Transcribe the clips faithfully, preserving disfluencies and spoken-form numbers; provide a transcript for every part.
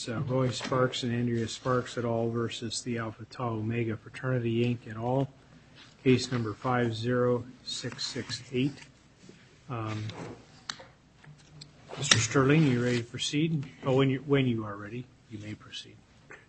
It's uh, Roy Sparks and Andrea Sparks et al. Versus the Alpha Tau Omega Fraternity Incorporated et al. Case number five zero six six eight. Um, Mister Sterling, you ready to proceed? Oh, when you when you are ready, you may proceed.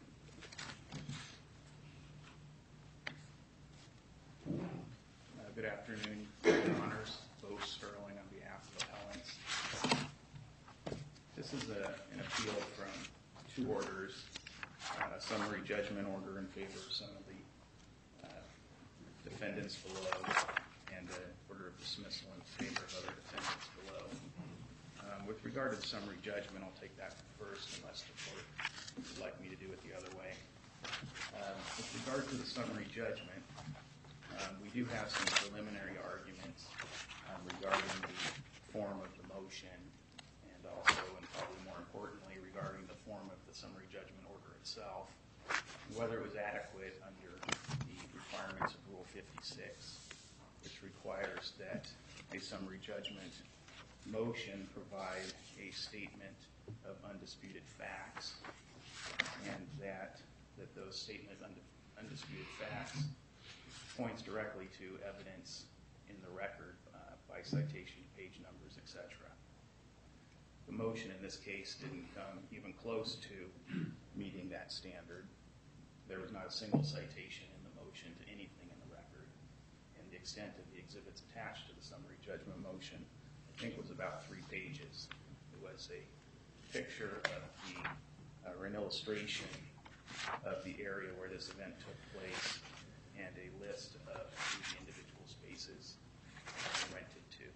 Uh, good afternoon, Your Honors. Bo Sterling on behalf of appellants. This is a, an appeal from two orders, uh, a summary judgment order in favor of some of the uh, defendants below, and an order of dismissal in favor of other defendants below. Um, with regard to the summary judgment, I'll take that first, unless the court would like me to do it the other way. Um, with regard to the summary judgment, um, we do have some preliminary arguments um, regarding the form of the motion, and also, and probably more importantly, regarding the form of the summary judgment order itself, whether it was adequate under the requirements of Rule fifty-six, which requires that a summary judgment motion provide a statement of undisputed facts, and that that those statements of undisputed facts points directly to evidence in the record uh, by citation, page numbers, et cetera. The motion in this case didn't come even close to meeting that standard. There was not a single citation in the motion to anything in the record, and the extent of the exhibits attached to the summary judgment motion, I think, was about three pages. It was a picture of the, uh, or an illustration of the area where this event took place, and a list of the individual spaces rented to.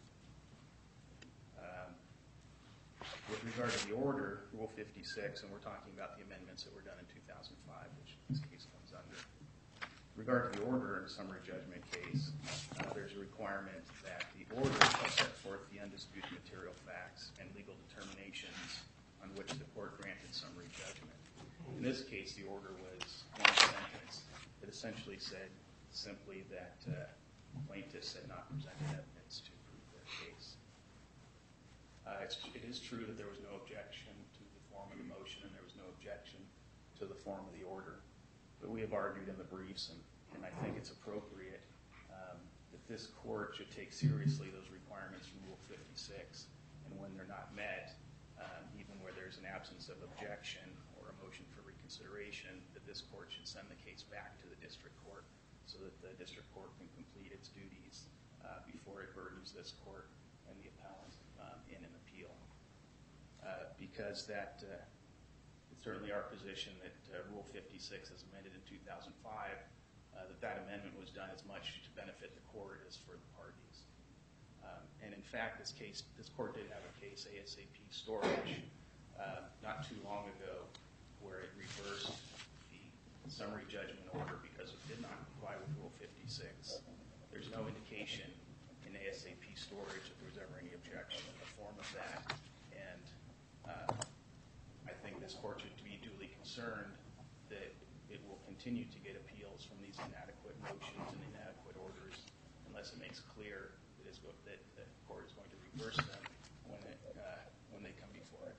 Um, with regard to the order, Rule fifty-six, and we're talking about the amendments that were done in two thousand five, which this case comes under. With regard to the order in a summary judgment case, uh, there's a requirement that the order shall set forth the undisputed material facts and legal determinations on which the court granted summary judgment. In this case, the order was one sentence. It essentially said simply that uh, plaintiffs had not presented evidence to prove their case. Uh, it's, it is true that there was no objection to the form of the motion, and there was no objection to the form of the order. But we have argued in the briefs, and, and I think it's appropriate um, that this court should take seriously those requirements from Rule fifty-six, and when they're not met, um, even where there's an absence of objection or a motion for reconsideration, that this court should send the case back to the district court so that the district court can complete its duties uh, before it burdens this court and the appellant um, in an appeal. Uh, because that uh, it's certainly our position that uh, Rule fifty-six, as amended in two thousand five, uh, that that amendment was done as much to benefit the court as for the parties. Um, and in fact, this case, this court did have a case, A S A P Storage, uh, not too long ago, where it reversed the summary judgment order because it did not comply with Rule fifty-six. There's no indication in A S A P Storage that there was ever any objection in the form of that. And uh, I think this court should be duly concerned that it will continue to get appeals from these inadequate motions and inadequate orders unless it makes clear that, it's go- that the court is going to reverse them when, it, uh, when they come before it.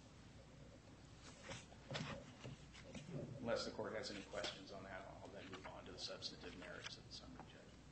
Unless the court has any questions on that, I'll then move on to the substantive merits of the summary judgment.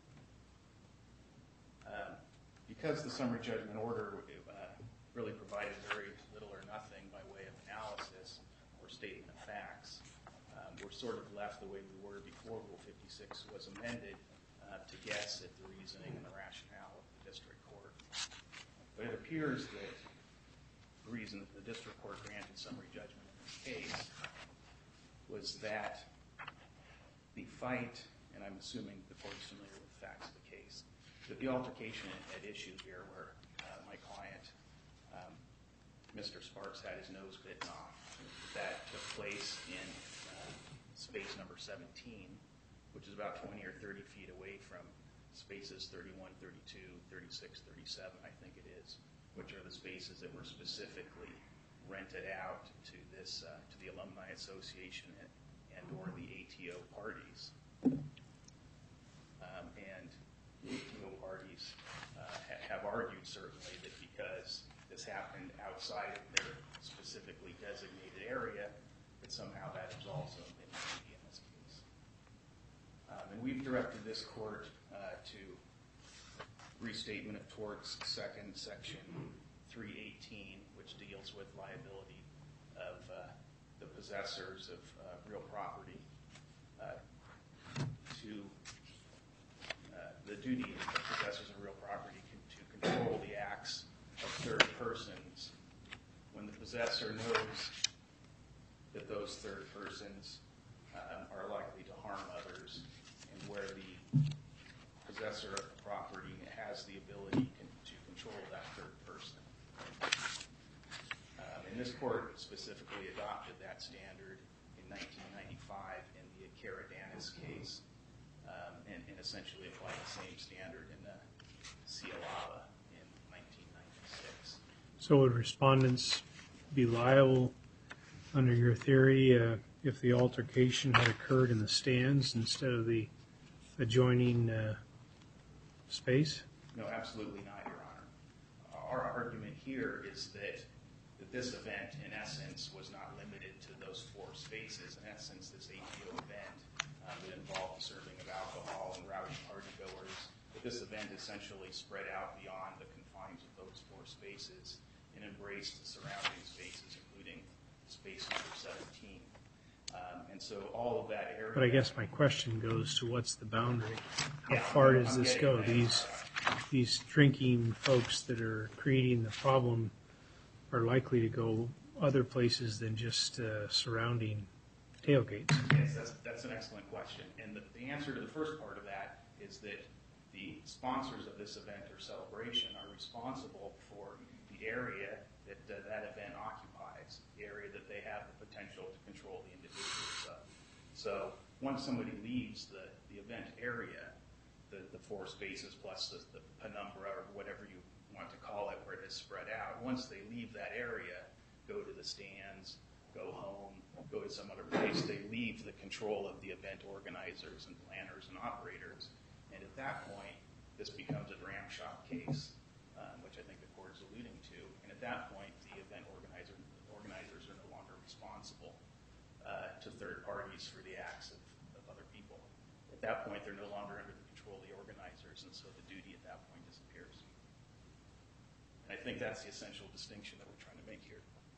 Um, because the summary judgment order uh, really provided very little or nothing by way of analysis or statement of facts, um, we're sort of left the way we were before Rule fifty-six was amended uh, to guess at the reasoning and the rationale of the district court. But it appears that the reason that the district court granted summary judgment in this case was that the fight, and I'm assuming the court is familiar with the facts of the case, that the altercation at issue here where uh, my client, um, Mister Sparks, had his nose bitten off, that took place in uh, space number seventeen, which is about twenty or thirty feet away from spaces thirty-one, thirty-two, thirty-six, thirty-seven, I think it is, which are the spaces that were specifically rented out to this uh, to the Alumni Association and, and or the A T O parties. Um, and the A T O parties uh, ha- have argued certainly that because this happened outside of their specifically designated that somehow that absolves them immunity in this case. Um, and we've directed this court uh, to Restatement of Torts, second section three eighteen, which deals with liability of uh, the possessors of uh, real property, uh, to uh, the duty of possessors of real property to control the acts of third persons when the possessor knows that those third persons uh, are likely to harm others, and where the possessor of the property has the ability con- to control that third person. Um, and this court specifically adopted that standard in nineteen ninety-five in the Karadanis case, um, and, and essentially applied the same standard in the Cialala in nineteen ninety-six. So would respondents be liable under your theory uh, if the altercation had occurred in the stands instead of the adjoining uh, space? No, absolutely not, Your Honor. Our argument here is that, that this event, in essence, was not limited to those four spaces. In essence, this A T O event um, that involved the serving of alcohol and rowdy partygoers, that this event essentially spread out beyond the confines of those four spaces and embraced the surrounding spaces, including space number seventeen. Um, and so all of that area... But I guess my question goes to what's the boundary? How Yeah, far I'm- does I'm this getting go? there. These these drinking folks that are creating the problem are likely to go other places than just uh, surrounding tailgates. Yes, that's, that's an excellent question. And the, the answer to the first part of that is that the sponsors of this event or celebration are responsible for the area that uh, that event occupies, the area that they have the potential to control the individuals of. So once somebody leaves the, the event area, the, the four spaces plus the, the penumbra or whatever you want to call it where it has spread out, once they leave that area, go to the stands, go home, go to some other place, they leave the control of the event organizers and planners and operators. And at that point, this becomes a dram shop case, um, which I think the court is alluding to. And at that point, the event organizer, organizers are no longer responsible uh, to third parties for the acts of, of other people. At that point, they're no longer under the control of the organizers, and so the duty at that point disappears. And I think that's the essential distinction that we're trying to make here.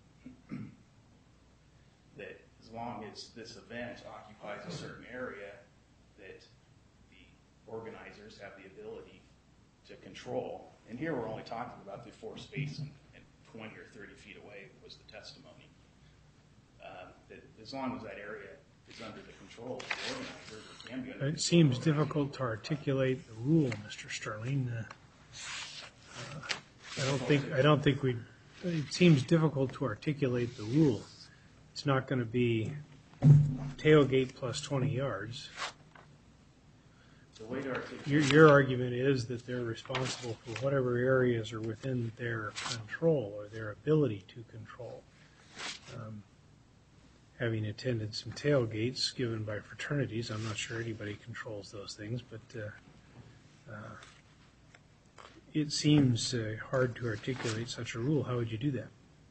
That as long as this event occupies a certain area, that the organizers have the ability to control. And here we're only talking about the four space and, and twenty or thirty feet away was the testimony. Um, that as long as that area is under the control of the organizers, it can be under It the seems control of difficult to articulate the rule, Mister Sterling. Uh, uh, I don't think I don't think we. It seems difficult to articulate the rule. It's not going to be tailgate plus twenty yards. The way to articulate Your, your argument is that they're responsible for whatever areas are within their control or their ability to control. Um, having attended some tailgates given by fraternities, I'm not sure anybody controls those things, but uh, uh, it seems uh, hard to articulate such a rule. How would you do that?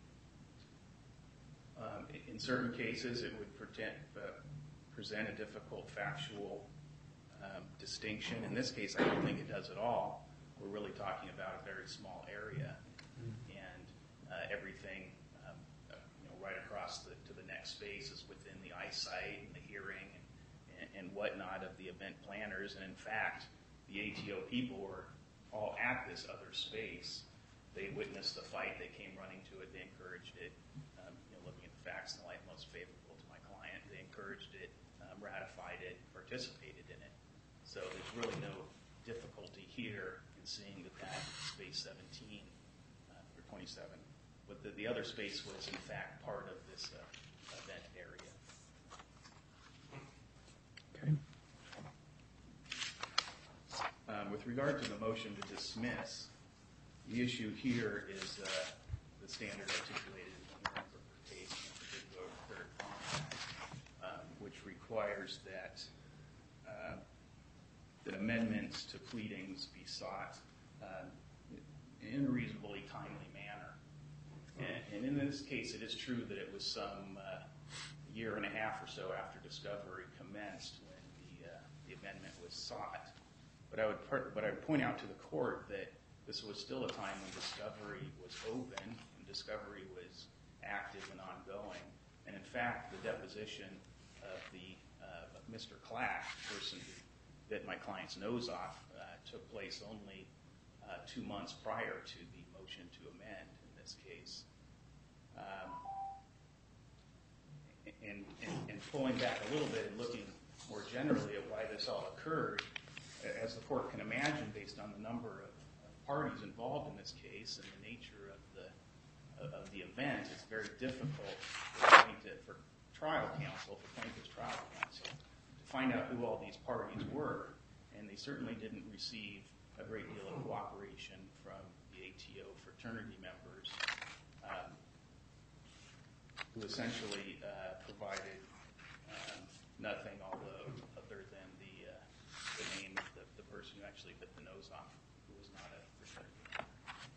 Um, in certain cases, it would pretend, uh, present a difficult factual um, distinction. In this case, I don't think it does at all. We're really talking about a very small area, and uh, everything um, uh, you know, right across the, to the next space is within the eyesight and the hearing and, and whatnot of the event planners. And in fact, the A T O people were all at this other space. They witnessed the fight. They came running to it. They encouraged it. Um, you know, looking at the facts in the light most favorable to my client, they encouraged it, um, ratified it, participated in it. So there's really no difficulty here in seeing that that space seventeen uh, or twenty-seven, but the, the other space was in fact part of this uh, event area. Okay. Um, with regard to the motion to dismiss, the issue here is uh, the standard articulated in the Nuremberg case, the third compact, um, which requires that uh, that amendments to pleadings be sought uh, in a reasonably timely manner. And, and in this case, it is true that it was some uh, year and a half or so after discovery commenced when the, uh, the amendment was sought. But I would but I would point out to the court that this was still a time when discovery was open and discovery was active and ongoing. And in fact, the deposition of the uh, of Mister Clack, the person who bit my client's nose off, uh, took place only uh, two months prior to the motion to amend in this case. Um, and, and, and pulling back a little bit and looking more generally at why this all occurred, as the court can imagine, based on the number of parties involved in this case and the nature of the of the event, it's very difficult for, plaintiff, for trial counsel, for plaintiff's trial counsel, to find out who all these parties were. And they certainly didn't receive a great deal of cooperation from the A T O fraternity members, um, who essentially uh, provided um, nothing, although other than the, uh, the name of the, the person who actually bit the nose off, who was not a fraternity member.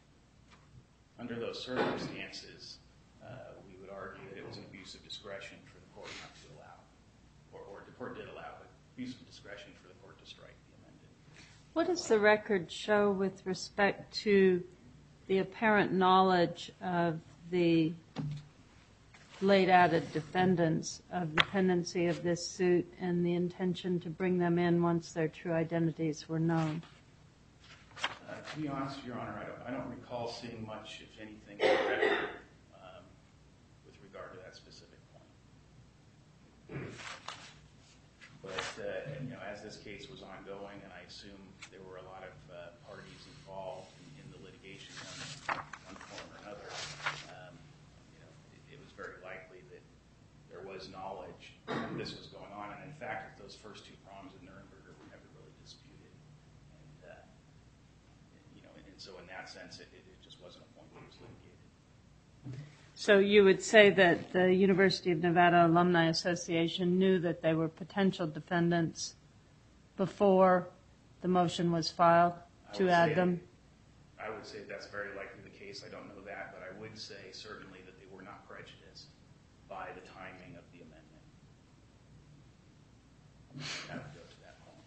Under those circumstances, uh, we would argue that it was an abuse of discretion for the court not to allow, or, or the court did allow, but abuse of discretion for the court to strike the amendment. What does the record show with respect to the apparent knowledge of the late added defendants of the pendency of this suit and the intention to bring them in once their true identities were known? Uh, to be honest, Your Honor, I don't, I don't recall seeing much, if anything, in the record um, with regard to that specific point. But, uh, you know, as this case was ongoing, and I assume there were a lot of uh, parties involved in, in the litigation on one form or another, um, you know, it, it was very likely that there was knowledge that this was going on. And in fact, those first two prongs of Nuremberg were never really disputed. And, uh, you know, and so in that sense, it, it, it just wasn't a point that was litigated. So you would say that the University of Nevada Alumni Association knew that they were potential defendants before the motion was filed to add them? I would say that's very likely the case. I don't know that, but I would say certainly that they were not prejudiced by the timing of the amendment. That would go to that point.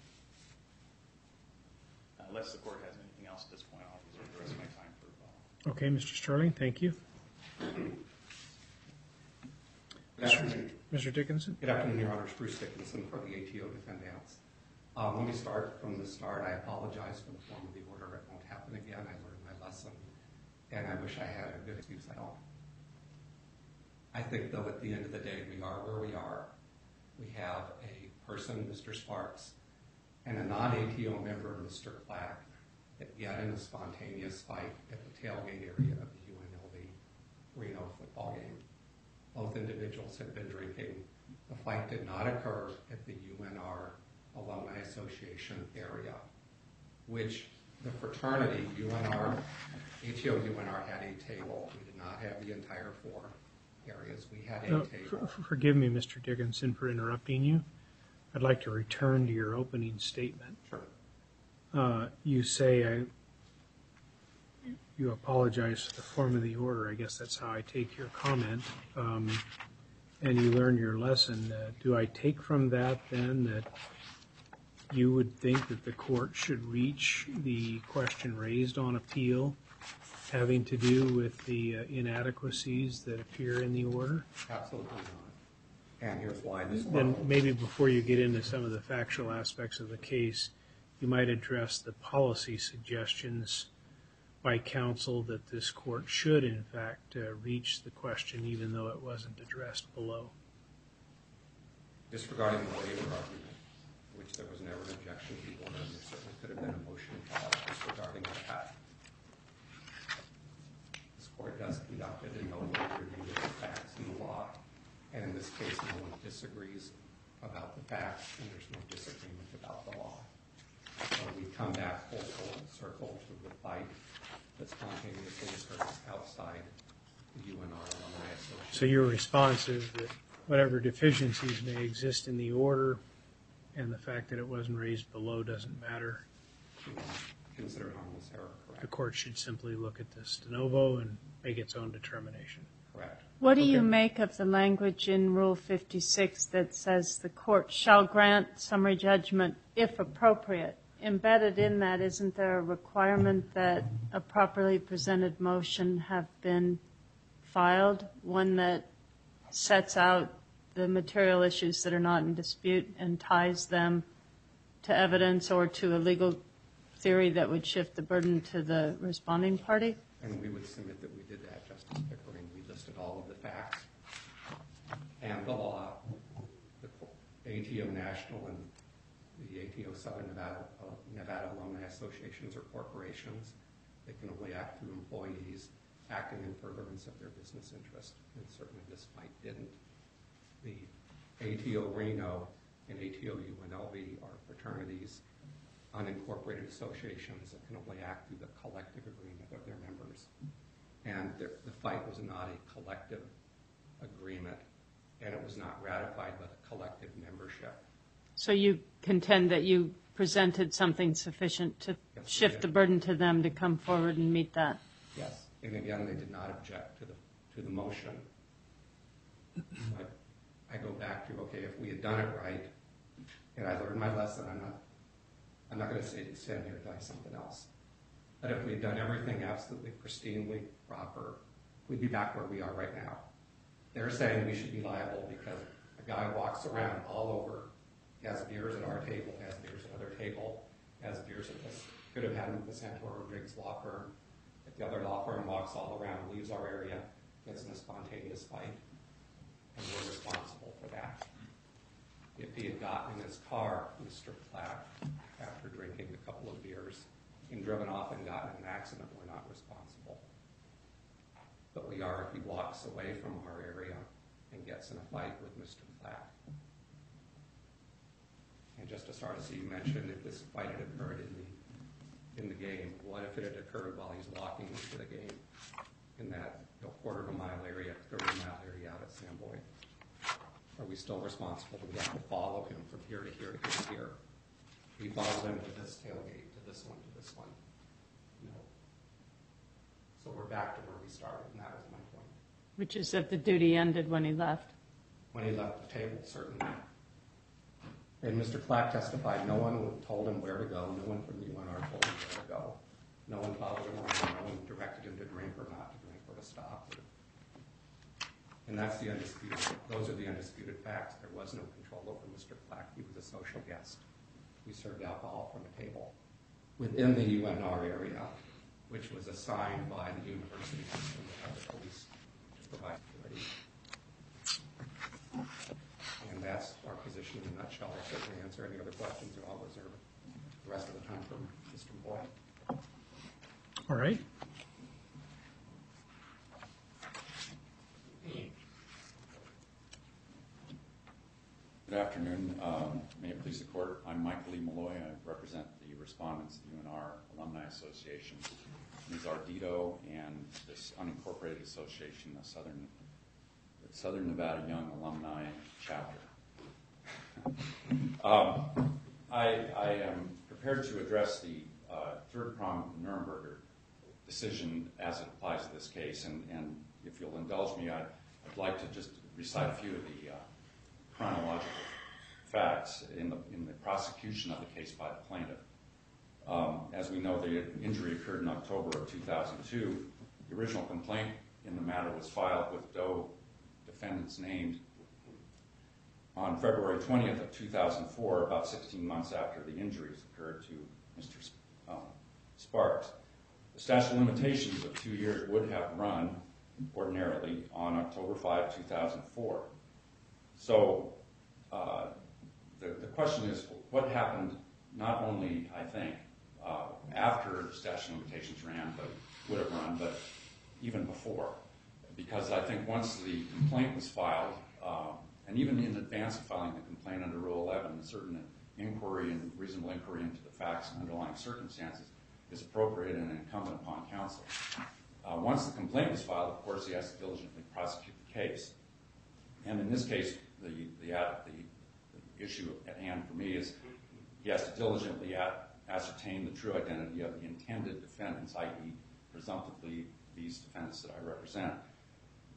Uh, unless the court has anything else at this point, I'll reserve the rest of my time for rebuttal. Okay, Mister Sterling, thank you. Good afternoon. Mister Dickinson. Good afternoon, Your Honors. Bruce Dickinson for the A T O defendants. Um, let me start from the start. I apologize for the form of the order. It won't happen again. I learned my lesson, and I wish I had a good excuse. I don't. I think, though, at the end of the day, we are where we are. We have a person, Mister Sparks, and a non-A T O member, Mister Clack, that got in a spontaneous fight at the tailgate area of the U N L V Reno football game. Both individuals had been drinking. The fight did not occur at the U N R Alumni Association area, which the fraternity, U N R, A T O U N R had a table. We did not have the entire four areas. We had a Uh, table. for, forgive me, Mister Dickinson, for interrupting you. I'd like to return to your opening statement. Sure. Uh, you say I, you apologize for the form of the order. I guess that's how I take your comment. Um, and you learned your lesson. Uh, do I take from that then that you would think that the court should reach the question raised on appeal having to do with the uh, inadequacies that appear in the order? Absolutely not. And here's why this Then maybe before you get into some of the factual aspects of the case, you might address the policy suggestions by counsel that this court should, in fact, uh, reach the question even though it wasn't addressed below. disregarding the waiver argument, which there was never an objection to the order, and there certainly could have been a motion filed disregarding that. This court does conduct it in no way review of the facts and the law, and in this case, no one disagrees about the facts, and there's no disagreement about the law. So we come back full, full circle to the fight that spontaneously occurs outside the U N R Alumni Association. So your response is that whatever deficiencies may exist in the order and the fact that it wasn't raised below doesn't matter. Consider harmless error, correct? The court should simply look at this de novo and make its own determination. Correct. What do you Okay. make of the language in Rule fifty-six that says the court shall grant summary judgment if appropriate? Embedded in that, isn't there a requirement that a properly presented motion have been filed, one that sets out the material issues that are not in dispute and ties them to evidence or to a legal theory that would shift the burden to the responding party? And we would submit that we did that, Justice Pickering. We listed all of the facts and the law, the A T O National and the A T O Southern Nevada, uh, Nevada Alumni Associations or corporations. They can only act through employees acting in furtherance of their business interest, and certainly this fight didn't. The A T O Reno and A T O U N L V are fraternities, unincorporated associations that can only act through the collective agreement of their members. And the, the fight was not a collective agreement, and it was not ratified by the collective membership. So you contend that you presented something sufficient to Yes, we shift did. the burden to them to come forward and meet that? Yes, and again, they did not object to the to the motion. But I go back to, okay, if we had done it right, and I learned my lesson, I'm not I'm not going to say stand here and tell you something else. But if we had done everything absolutely pristinely proper, we'd be back where we are right now. They're saying we should be liable because a guy walks around all over, has beers at our table, has beers at another table, has beers at this, could have had them at the Santoro Briggs law firm. At the other law firm, walks all around, leaves our area, gets in a spontaneous fight, and we're responsible for that. If he had gotten in his car, Mister Platt, after drinking a couple of beers and driven off and gotten in an accident, we're not responsible. But we are if he walks away from our area and gets in a fight with Mister Platt. And Justice Hardesty, you mentioned if this fight had occurred in the in the game, what if it had occurred while he's walking into the game in that you know, quarter of a mile area, thirty mile area out at Samboy? Are we still responsible? Do we have to follow him from here to here to here to here? We follow him to this tailgate, to this one, to this one. No. So we're back to where we started, and that was my point. Which is that the duty ended when he left. When he left the table, certainly. And Mister Clack testified no one told him where to go, no one from the U N R told him where to go. No one followed him around, no one directed him to drink or not to drink or to stop. And that's the undisputed, those are the undisputed facts. There was no control over Mister Clack. He was a social guest. We served alcohol from a table within the U N R area, which was assigned by the university system to have the police to provide security. And that's our position in a nutshell. I'll certainly answer any other questions, or I'll reserve the rest of the time for Mister Boyd. All right. Good afternoon. Um, may it please the court. I'm Michael Lee Malloy. I represent the respondents of the U N R Alumni Association. These are DITO and this unincorporated association, the Southern, the Southern Nevada Young Alumni Chapter. um, I, I am prepared to address the uh, third prong of the Nuremberger decision as it applies to this case, and, and if you'll indulge me, I'd, I'd like to just recite a few of the uh, chronological facts in the, in the prosecution of the case by the plaintiff. Um, as we know, the injury occurred in October of two thousand two. The original complaint in the matter was filed with Doe defendants named on February twentieth of two thousand four, about sixteen months after the injuries occurred to Mister Um, Sparks. The statute of limitations of two years would have run ordinarily on October fifth, two thousand four. So uh, the, the question is, what happened not only, I think, uh, after the statute of limitations ran, but would have run, but even before? Because I think once the complaint was filed, uh, and even in advance of filing the complaint under Rule eleven, a certain inquiry and reasonable inquiry into the facts and underlying circumstances is appropriate and incumbent upon counsel. Uh, once the complaint was filed, of course, he has to diligently prosecute the case. And in this case, the, the, the, the issue at hand for me is he has to diligently at, ascertain the true identity of the intended defendants, that is presumptively these defendants that I represent.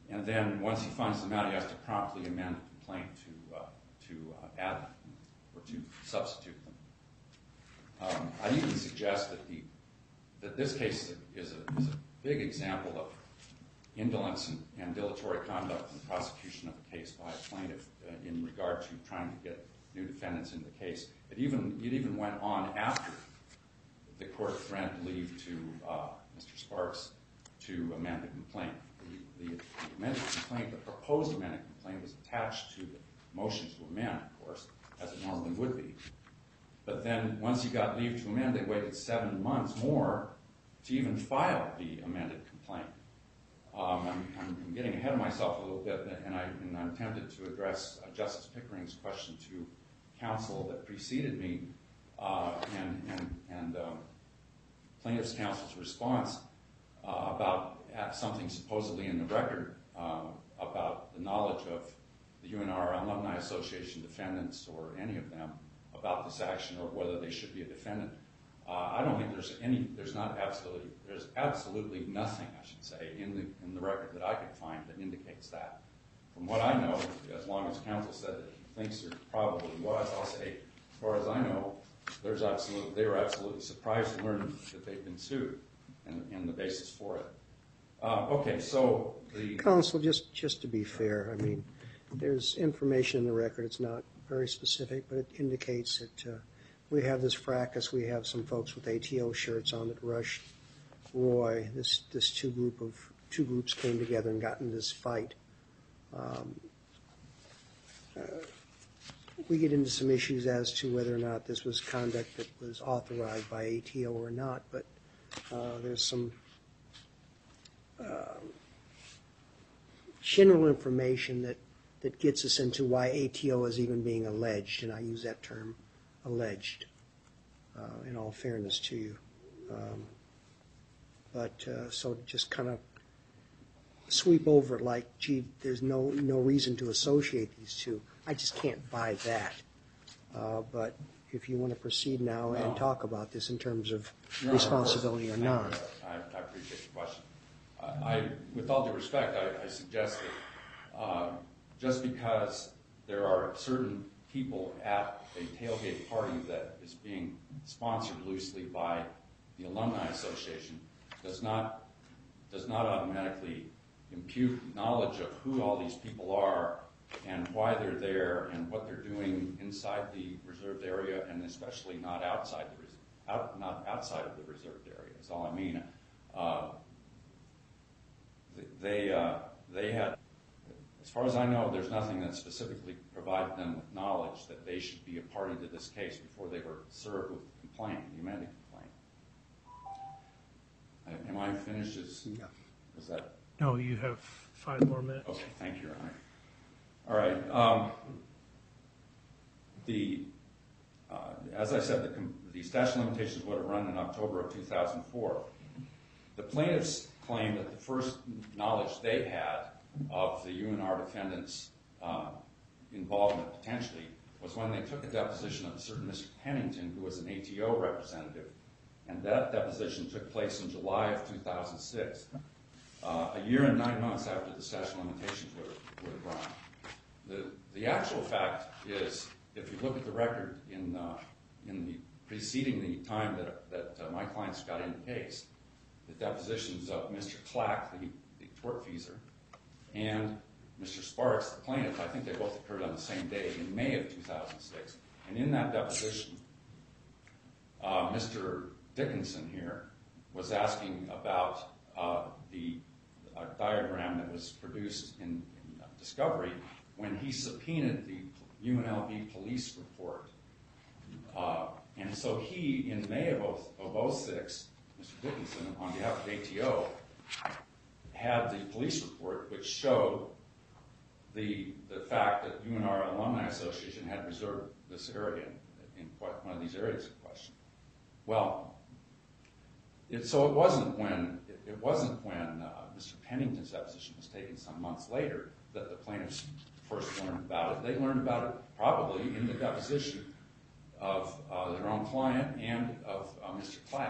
And then once he finds them out, he has to promptly amend the complaint to, uh, to uh, add them or to substitute them. Um, I'd even suggest that, the, that this case is a, is a big example of indolence and, and dilatory conduct in the prosecution of a case by a plaintiff uh, in regard to trying to get new defendants in the case. It even, it even went on after the court granted leave to uh, Mister Sparks to amend the complaint. The, the, the amended complaint, the proposed amended complaint, was attached to the motion to amend, of course, as it normally would be. But then once he got leave to amend, they waited seven months more to even file the amended complaint. Um, I'm, I'm getting ahead of myself a little bit, and, I, and I'm tempted to address uh, Justice Pickering's question to counsel that preceded me, uh, and, and, and um, plaintiff's counsel's response uh, about uh, something supposedly in the record uh, about the knowledge of the U N R Alumni Association defendants or any of them about this action or whether they should be a defendant. Uh, I don't think there's any, there's not absolutely, there's absolutely nothing, I should say, in the, in the record that I could find that indicates that. From what I know, as long as counsel said that he thinks there probably was, I'll say, as far as I know, there's absolute, they were absolutely surprised to learn that they'd been sued and, and the basis for it. Uh, okay, so the... Counsel, just, just to be fair, I mean, there's information in the record, it's not very specific, but it indicates that uh, we have this fracas. We have some folks with A T O shirts on that rushed Roy. This this two group of two groups came together and got in this fight. Um, uh, we get into some issues as to whether or not this was conduct that was authorized by A T O or not. But uh, there's some uh, general information that that gets us into why A T O is even being alleged, and I use that term. Alleged, uh, in all fairness to you. Um, but uh, so just kind of sweep over it like, gee, there's no, no reason to associate these two. I just can't buy that. Uh, but if you want to proceed now no. and talk about this in terms of no, responsibility of or not. I, I appreciate the question. Uh, I, with all due respect, I, I suggest that uh, just because there are certain people at a tailgate party that is being sponsored loosely by the Alumni Association does not does not automatically impute knowledge of who all these people are and why they're there and what they're doing inside the reserved area, and especially not outside the res- out, not outside of the reserved area. Is all I mean. Uh, they uh, they had. As far as I know, there's nothing that specifically provided them with knowledge that they should be a party to this case before they were served with the complaint, the amended complaint. Am I finished? Is, No. is that? No, you have five more minutes. Okay, thank you, Your Honor. All right. Um, the, uh, as I said, the, the statute of limitations would have run in October of two thousand four. The plaintiffs claim that the first knowledge they had of the U N R defendants' uh, involvement potentially was when they took a deposition of a certain Mister Pennington, who was an A T O representative, and that deposition took place in July of two thousand six, uh, a year and nine months after the statute of limitations would have, would have run. The, the actual fact is, if you look at the record in, uh, in the preceding the time that, that uh, my clients got in the case, the depositions of Mister Clack, the, the tortfeasor, and Mister Sparks, the plaintiff, I think they both occurred on the same day in May of two thousand six. And in that deposition, uh, Mister Dickinson here was asking about uh, the uh, diagram that was produced in, in uh, Discovery when he subpoenaed the U N L V police report. Uh, and so he, in May of oh six, Mister Dickinson, on behalf of A T O, had the police report which showed the the fact that U N R Alumni Association had reserved this area in, in quite one of these areas in question. Well, it, so it wasn't when it, it wasn't when uh, Mister Pennington's deposition was taken some months later that the plaintiffs first learned about it. They learned about it probably in the deposition of uh, their own client and of uh, Mister Clack.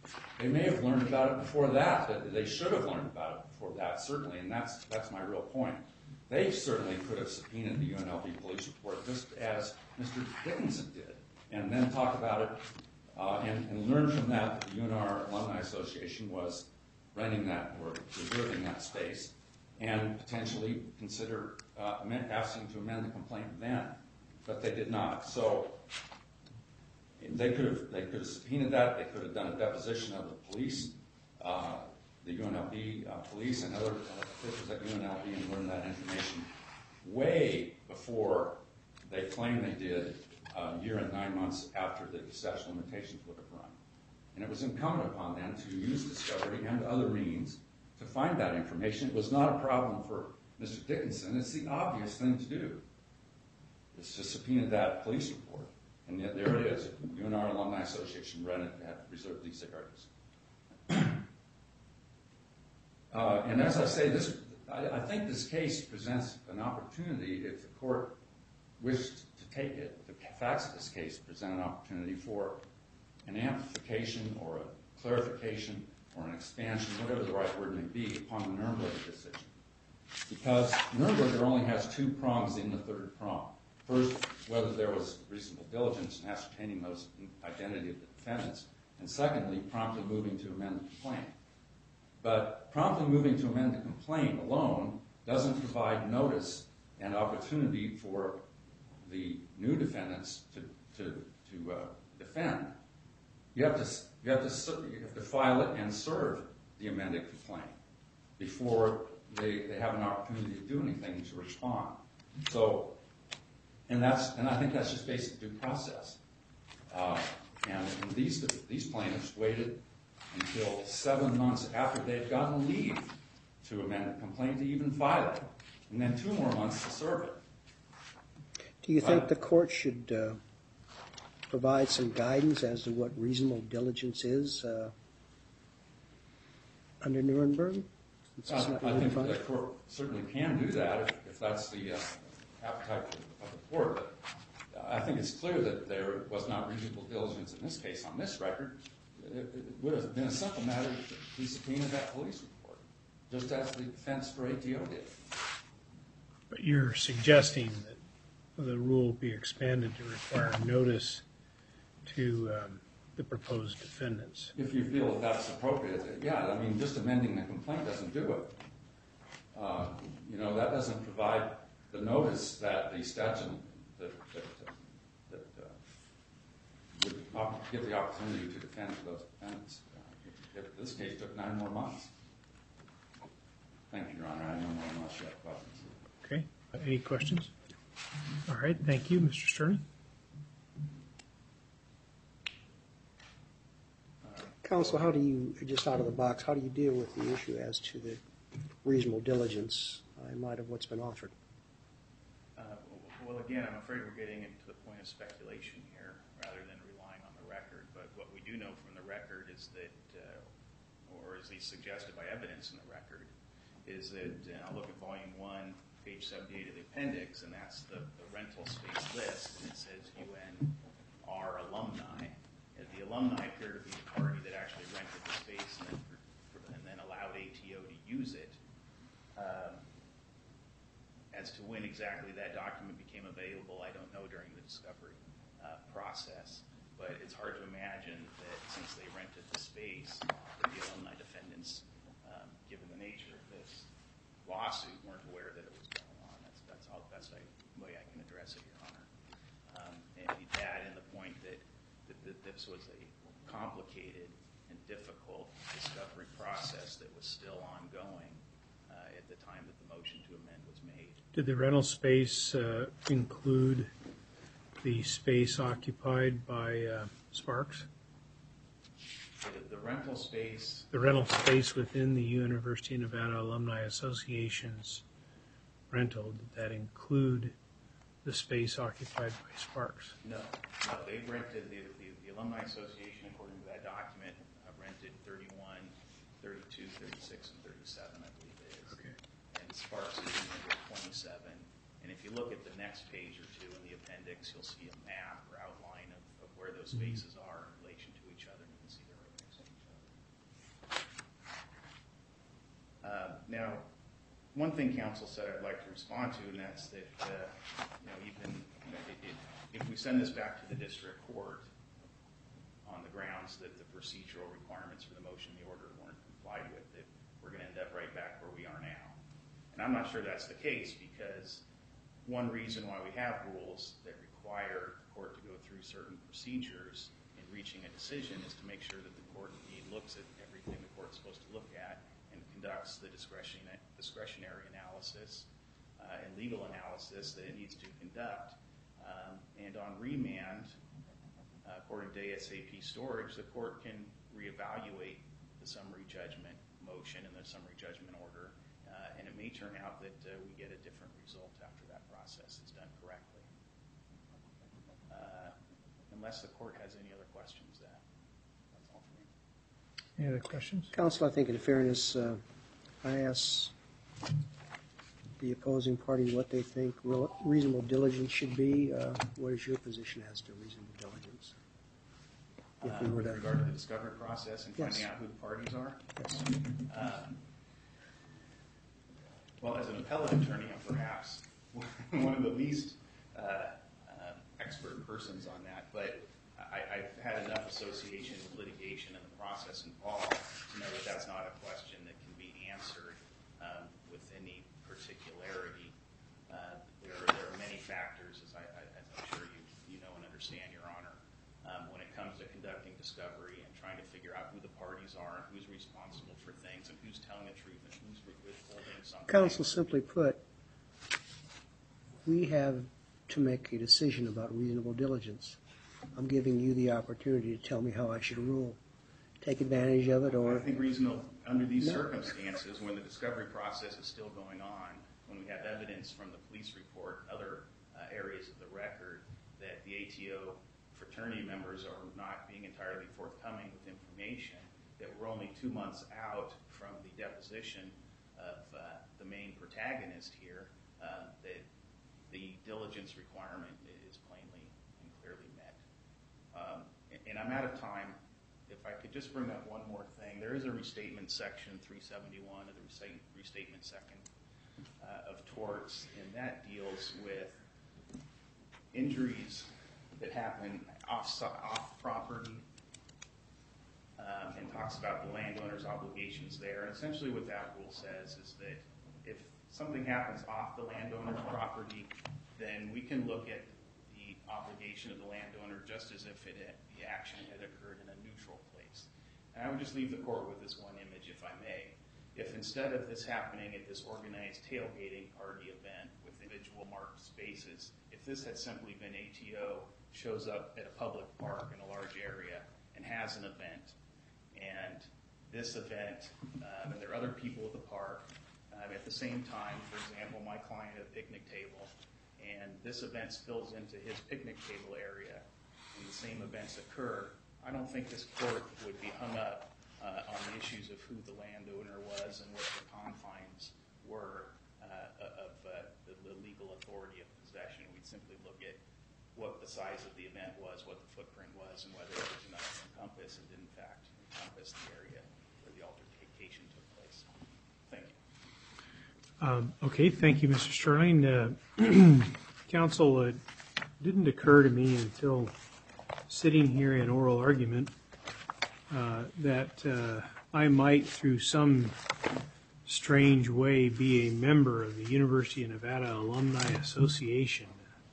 They may have learned about it before that, but they should have learned about it before that, certainly, and that's that's my real point. They certainly could have subpoenaed the U N L V police report just as Mister Dickinson did, and then talk about it uh, and, and learn from that that the U N R Alumni Association was renting that or reserving that space, and potentially consider uh, asking to amend the complaint then, but they did not. So they could have they could have subpoenaed that. They could have done a deposition of the police, uh, the U N L V uh, police, and other officials at U N L V, and learned that information way before they claim they did a year and nine months after the statute of limitations would have run. And it was incumbent upon them to use discovery and other means to find that information. It was not a problem for Mister Dickinson. It's the obvious thing to do. It's to subpoena that police report. And yet there it is. U N R Alumni Association rented had reserved these areas. Uh, and as I say, this I, I think this case presents an opportunity, if the court wished to take it, the facts of this case present an opportunity for an amplification or a clarification or an expansion, whatever the right word may be, upon the Nuremberg decision. Because Nuremberg only has two prongs in the third prong. First, whether there was reasonable diligence in ascertaining those identity of the defendants, and secondly, promptly moving to amend the complaint. But promptly moving to amend the complaint alone doesn't provide notice and opportunity for the new defendants to to, to uh, defend. You have to you have to you have to file it and serve the amended complaint before they, they have an opportunity to do anything to respond. So, and that's and I think that's just basic due process. Uh, and, and these these plaintiffs waited until seven months after they'd gotten leave to amend the complaint to even file it, and then two more months to serve it. Do you think uh, the court should uh, provide some guidance as to what reasonable diligence is uh, under Nuremberg? Uh, I think the court certainly can do that if, if that's the uh, appetite of the court. But I think it's clear that there was not reasonable diligence in this case on this record. It, it would have been a simple matter to subpoena that police report, just as the defense for A T O did. But you're suggesting that the rule be expanded to require notice to um, the proposed defendants. If you feel that that's appropriate, yeah. I mean, just amending the complaint doesn't do it. Uh, you know, that doesn't provide the notice that the statute that, that, that uh, would op- give the opportunity to defend those defendants. Uh, if this case took nine more months. Thank you, Your Honor. I have no more unless you have questions. Okay. Uh, any questions? All right. Thank you, Mister Stern. Counsel, how do you, just out of the box, how do you deal with the issue as to the reasonable diligence in light of what's been offered? Uh, well, again, I'm afraid we're getting into the point of speculation here rather than relying on the record. But what we do know from the record is that, uh, or at least suggested by evidence in the record, is that, and I'll look at volume one, page seventy-eight of the appendix, and that's the, the rental space list, and it says U N R alumni. And the alumni appear to be the party that actually rented the space and then, and then allowed A T O to use it. Um, as to when exactly that document became available, I don't know during the discovery uh, process, but it's hard to imagine that since they rented the space, that the alumni defendants, um, given the nature of this lawsuit, weren't aware that it was going on. That's that's all the best I, way I can address it, Your Honor. Um, and that and the point that, that, that this was a complicated and difficult discovery process that was still ongoing uh, at the time that the motion to amend was made. Did the rental space uh, include the space occupied by uh, Sparks? The, the rental space. The rental space within the University of Nevada Alumni Association's rental, did that include the space occupied by Sparks? No, no. They rented, the, the, the Alumni Association, according to that document, uh, rented thirty-one, thirty-two, thirty-six, and thirty-seven, I believe it is. Okay. And Sparks is in number twenty-seven. And if you look at the next page or two in the appendix, you'll see a map or outline of, of where those spaces are in relation to each other. You can see they're right next to each other. Uh, now, one thing counsel said I'd like to respond to, and that's that uh, you know, even you know, it, it, if we send this back to the district court on the grounds that the procedural requirements for the motion, the order weren't complied with, that we're going to end up right back where we are now. And I'm not sure that's the case, because one reason why we have rules that require the court to go through certain procedures in reaching a decision is to make sure that the court indeed looks at everything the court's supposed to look at and conducts the discretion, discretionary analysis uh, and legal analysis that it needs to conduct. Um, and on remand, uh, according to A S A P storage, the court can reevaluate the summary judgment motion and the summary judgment order, uh, and it may turn out that uh, we get a different result after that process is done correctly. Uh, unless the court has any other questions, that, that's all for me. Any other questions? Counsel, I think in fairness, uh, I asked the opposing party what they think real- reasonable diligence should be. Uh, what is your position as to reasonable diligence? If we Uh, were with to- regard to the discovery process and Yes. finding out who the parties are? Yes. Um, well, as an appellate attorney, I'm perhaps one of the least uh, uh, expert persons on that, but I, I've had enough association with litigation and the process involved to know that that's not a question that can be answered um, with any particularity. Uh, there, are, there are many factors, as, I, I, as I'm sure you, you know and understand, Your Honor, um, when it comes to conducting discovery and trying to figure out who the parties are and who's responsible for things and who's telling the truth and who's withholding something. Counsel, simply put, we have to make a decision about reasonable diligence. I'm giving you the opportunity to tell me how I should rule. Take advantage of it, I or think reasonable, under these No. circumstances, when the discovery process is still going on, when we have evidence from the police report and other uh, areas of the record that the A T O fraternity members are not being entirely forthcoming with information, that we're only two months out from the deposition of uh, the main protagonist here, uh, that the diligence requirement is plainly and clearly met. Um, and I'm out of time. If I could just bring up one more thing. There is a restatement section three seventy-one of the restate- restatement second uh, of torts, and that deals with injuries that happen off, off property um, and talks about the landowner's obligations there. And essentially what that rule says is that if something happens off the landowner's property, then we can look at the obligation of the landowner just as if it had, the action had occurred in a neutral place. And I would just leave the court with this one image, if I may. If instead of this happening at this organized tailgating party event with individual marked spaces, if this had simply been A T O shows up at a public park in a large area and has an event, and this event, um, and there are other people at the park, um, at the same time, for example, my client at a picnic table, and this event spills into his picnic table area, and the same events occur, I don't think this court would be hung up uh, on the issues of who the landowner was and what the confines were uh, of uh, the, the legal authority of possession. We'd simply look at what the size of the event was, what the footprint was, and whether it was enough to encompass and did in fact encompass the area where the altercation took place. Thank you. Um, okay, thank you, Mister Sterling. Uh, counsel, it didn't occur to me until sitting here in oral argument uh, that uh, I might, through some strange way, be a member of the University of Nevada Alumni Association.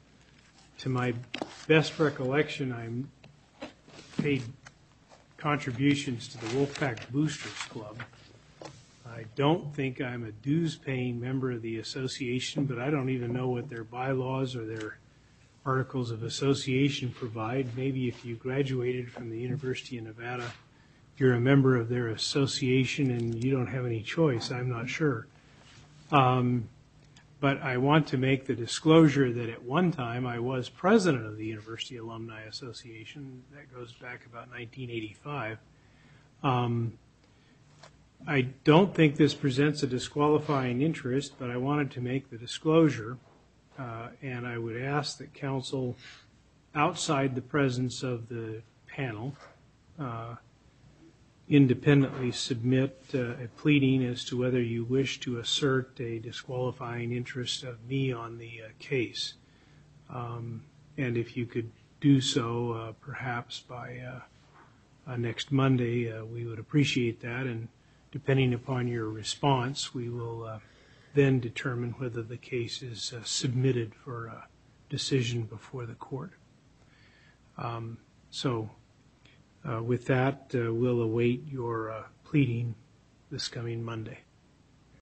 To my best recollection, I paid contributions to the Wolfpack Boosters Club. I don't think I'm a dues-paying member of the association, but I don't even know what their bylaws or their articles of association provide. Maybe if you graduated from the University of Nevada, you're a member of their association and you don't have any choice. I'm not sure. Um, but I want to make the disclosure that at one time I was president of the University Alumni Association. That goes back about nineteen eighty-five. Um, I don't think this presents a disqualifying interest, but I wanted to make the disclosure, uh, and I would ask that counsel, outside the presence of the panel, uh, independently submit uh, a pleading as to whether you wish to assert a disqualifying interest of me on the uh, case. Um, and if you could do so uh, perhaps by uh, uh, next Monday, uh, we would appreciate that. And depending upon your response, we will uh, then determine whether the case is uh, submitted for a decision before the court. Um, so uh, with that, uh, we'll await your uh, pleading this coming Monday.